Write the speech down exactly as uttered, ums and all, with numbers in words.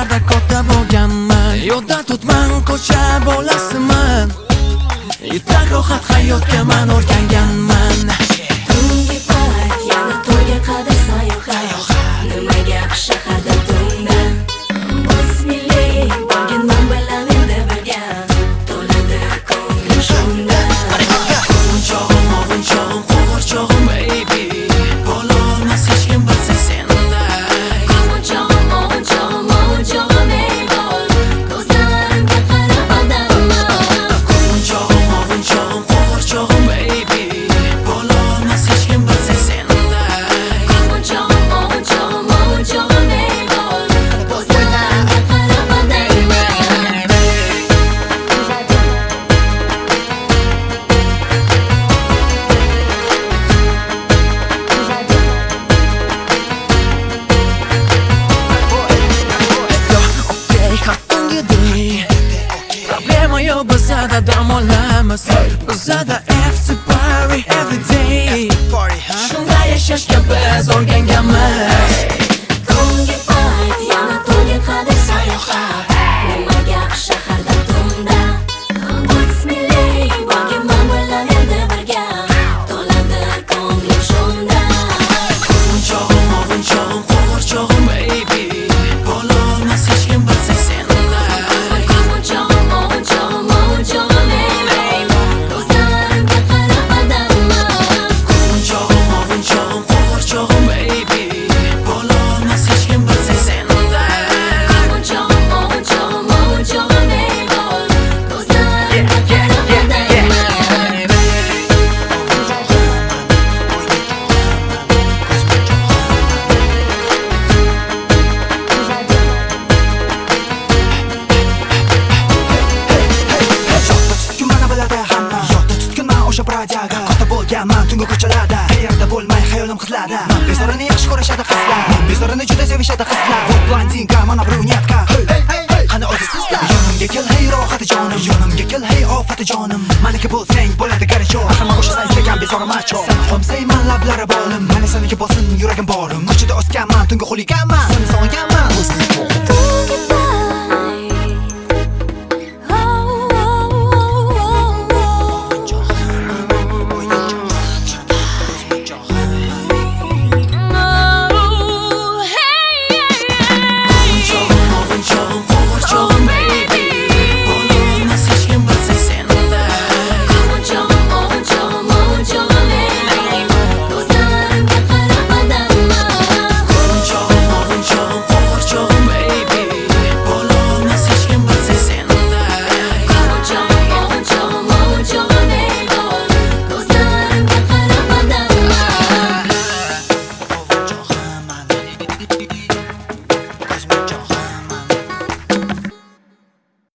shaharda katta bo'lganman. Yo'lda tutman ko'cha bolasiman. Yurak rohat hayotga men o'rganganman. Tungi payt yana to'yga qadar sayohat. Nimaga shaharda tunda Bismillah bo'lganman bilan endi birga to'ladi ko'nglim shunda. Ko'zim chog'im, ovun chog'im, qo'g'ir chog'im baby. Bo'lolmas hech kim bilsa senday. Ko'zim chog'im, ovun chog'im, ovun chog'im ey bol. Ko'zlarimga qarab aldanma. Ko'zim chog'im, ovun chog'im, qo'g'ir chog'im baby. Bo'lolmas hech kim bilsa senday. Ko'zim chog'im, ovun chog'im, ovun chog'im ey bol. Ko'zlarimga qarab aldanma. Problema yo'q bizada, dam olamiz. Bizada after party every day. Shunday yashashga biz o'rganganmiz. Tungi payt yana to'yga qadar sayohat. Nimaga shaharda tunda Bismillah bo'lganman bilan endi birga to'ladi ko'nglim shunda. Ko'zim chog'im, ovun chog'im, qo'g'ir chog'im baby. Bo'lolmas hech kim bilsa senday. Ko'zim chog'im, ovun chog'im, ovun chog'im ey bol. Ko'zlarimga qarab aldanma. Ko'zim chog'im, ovun chog'im, qo'g'ir chog'im baby. Bo'lolmas hech kim bilsa senday. Ko'zim chog'im, ovun chog'im, ovun chog'im ey bol. Ko'zlarimga qarab aldanma. Yodda tutgin mana biladi hamma. Yodda tutgin men o'sha brodiyaga. Katta bo'lganman tungi ko'chalarda. Qayerda bo'lmay xayolim qizlarda. Men bezorini yaxshi ko'rishadi qizlar. Men bezorini juda sevishadi qizlar. Bu blondinka mana brunyatka. Qani o'zi sizlar? Yonimga kel hey rohati jonim. Yonimga kel hey ofati jonim. Meniki bo'lsang bo'ladi garajjo. Hamma o'sha sen istagan bezori macho. Sen xomsayman lablari bolim. Meni seniki bo'lsin yuragim borim. Ko'chada o'sganman tungi xuliganman. Seni sog'inganman.